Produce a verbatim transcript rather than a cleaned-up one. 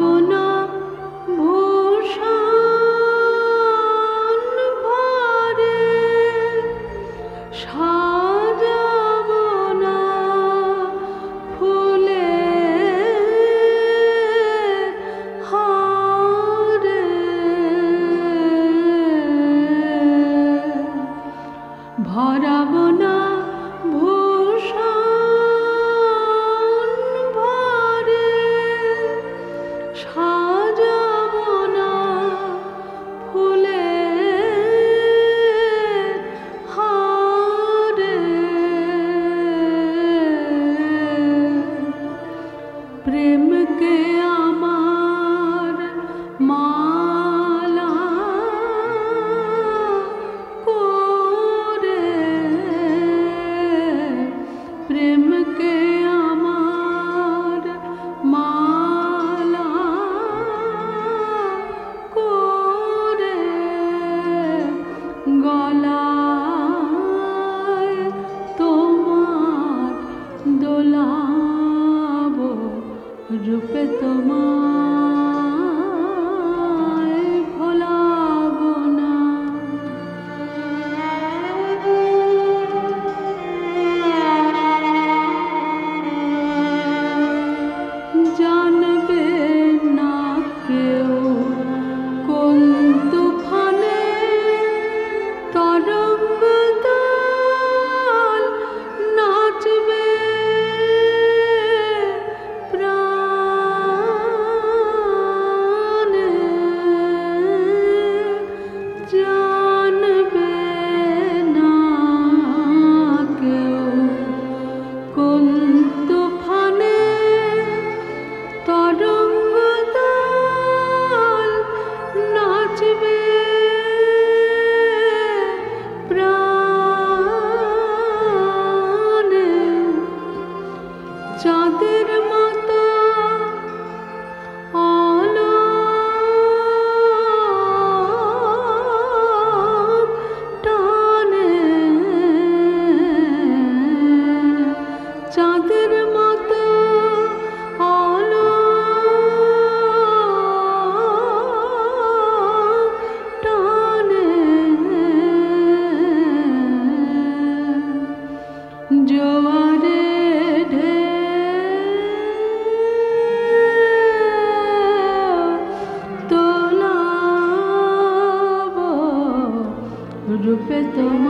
না ভূষণ ভরে, সাজাবো না ফুলের হারে, ভরাবো না ভূষণ ভরে, সাজাবো না ফুলের হারে। প্রেমকে আমার মালা করে, প্রেমকে আমার মালা করে, গলায় তোমার দোলাবো, রূপে তোমায় ভোলাবো না। জানবে না কেউ কোন তুফানে তরঙ্গ তাল নাচবে, প্রাণে জানবে না কেউ কোন তুফানে তরঙ্গ তাল নাচবে, প্রাণে চাঁদের মতো আলোক টানে, চাঁদের মতো আলোক টানে, জোয়ারে ঢেউ তোলাবো, রূপে তোমার